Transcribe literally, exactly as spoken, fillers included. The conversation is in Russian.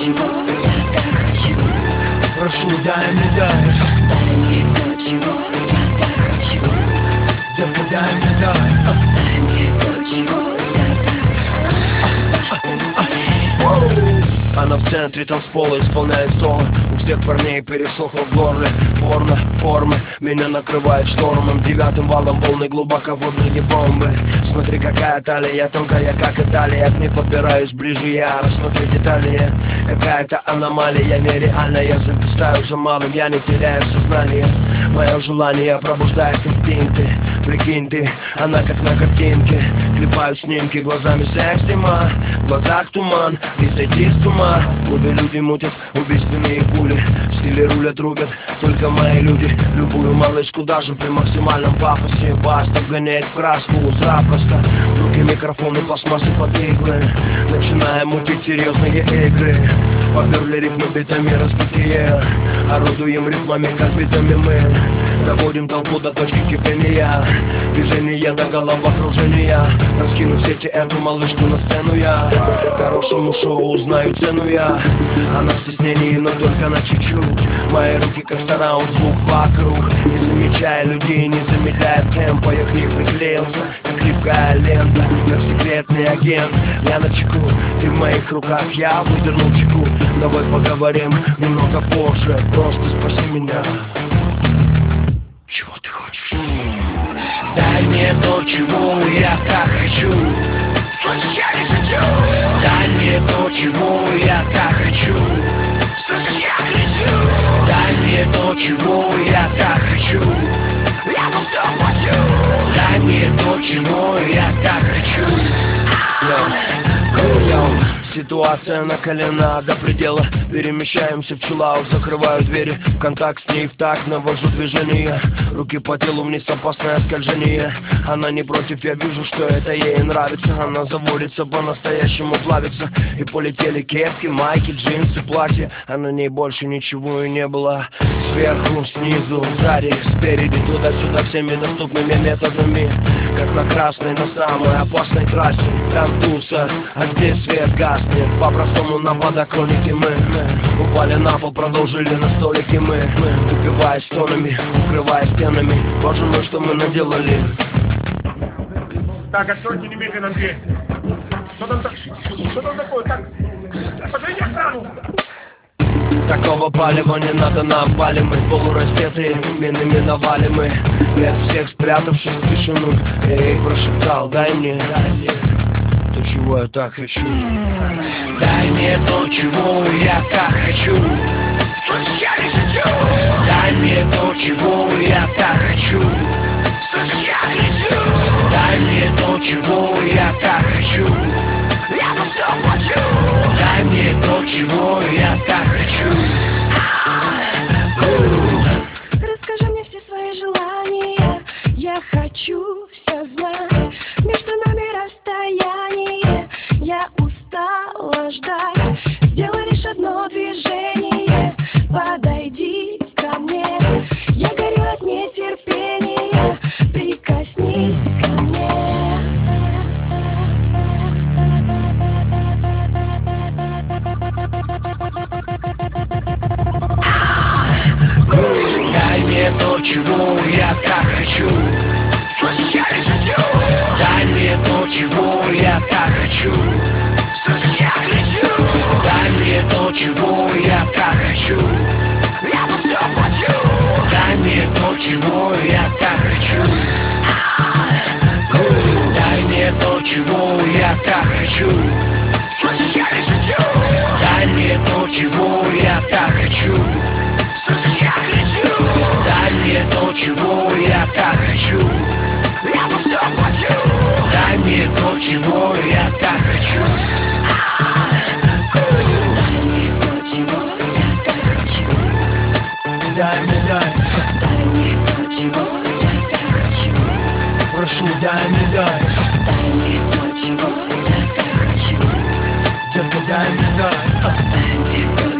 чего я так хочу. Прошу, дай мне, дай. Дай мне то, чего я так хочу. Детка, дай мне, дай. Дай мне то, чего я так хочу. Она в центре танцпола исполняет соло. У всех парней пересохло в горле. Порно, формы, меня накрывает штормом. Девятым валом волны глубоководные бомбы. Смотри, какая талия, тонкая, как Италия. К ней подбираюсь ближе я, рассмотри детали. Какая-то аномалия нереальная. Зависаю за малым, я не теряю сознание. Мое желание пробуждает инстинкты. Прикинь ты, она как на картинке. Клепаю снимки глазами секстима. В глазах туман, не сойти с ума. Губы люди мутят, убийственные пули. В стиле рулят, рубят, только мои люди. Любую малышку даже при максимальном пафосе. Баста вгоняет в краску запросто. В руки микрофоны, пластмассы под иглы. Начинаем мутить серьезные игры. Поперли рифмы битами разбитые. Орудуем ритмами, как битами мы. Доводим толпу до точки кипения. Движение до головокружения. Раскину в сети эту малышку на сцену я. Хорошему шоу узнаю цену я. Она в стеснении, но только на чуть-чуть. Мои руки как сараунд, звук вокруг. Не замечая людей, не замедляя темпа. Я к ней приклеился, как липкая лента. Как секретный агент, я на чеку. Ты в моих руках, я выдернул чеку. Давай поговорим немного позже. Просто спаси меня. Чего ты хочешь? Дай мне то, чего я так хочу. Слышишь, я не шучу. Дай мне то, чего я так хочу. Слышишь, я кричу. Дай мне то, чего я так хочу. Я за все плачу. Дай мне то, чего я так хочу. Йоу, ситуация накалена до предела. Перемещаемся в чиллаут, закрываю двери. В контакт с ней в такт, навожу движение. Руки по телу вниз, опасное скольжение. Она не против, я вижу, что это ей нравится. Она заводится, по-настоящему плавится. И полетели кепки, майки, джинсы, платья. А на ней больше ничего и не было. Сверху, снизу, сзади, спереди, туда-сюда, всеми доступными методами. Как на красной, на самой опасной трассе. Там туса, а здесь свет гаснет. По-простому на подоконнике мы, мы упали на пол, продолжили на столике мы, мы упиваясь стонами, укрывая стенами. Боже мой, что мы наделали. Так, откройте немедленно дверь. Что там, что там такое? Так, посмотрите охрану. Такого палева не надо нам, пали мы полураздетые, минами навали мы. Нет всех спрятавшись в тишину. Эй, прошептал, дай мне, дай мне то, чего я так хочу. Дай мне то, чего я так хочу. Слышишь, я не шучу. Дай мне то, чего я так хочу. Слышишь, я кричу. Дай мне то, чего я так хочу. Я за все плачу. Дай мне то, чего я так хочу. Расскажи мне все свои желания. Я хочу все знать. Между нами расстояние. Я устала ждать. Сделай лишь одно движение. Подойди ко мне. Я горю от нетерпения. Прикоснись ко мне. Дай мне то, чего я так хочу. Слышишь, я не шучу. Дай мне то, чего я так хочу. Слышишь, я кричу. Дай мне то, чего я так хочу. Я за все плачу. Дай мне то, чего я так хочу. Дай мне то, чего я так хочу. Слышишь, я не шучу. Дай мне то, чего я так хочу. Слышишь, я кричу. Дай мне то, чего я так хочу. Я за все плачу. Дай мне то, чего я так хочу. Дай мне то, чего я так хочу. Дай мне, дай. Дай мне то, чего я так хочу. Прошу, дай мне, дай. Дай мне то, чего я так хочу. Детка, дай мне, дай. Дай мне то,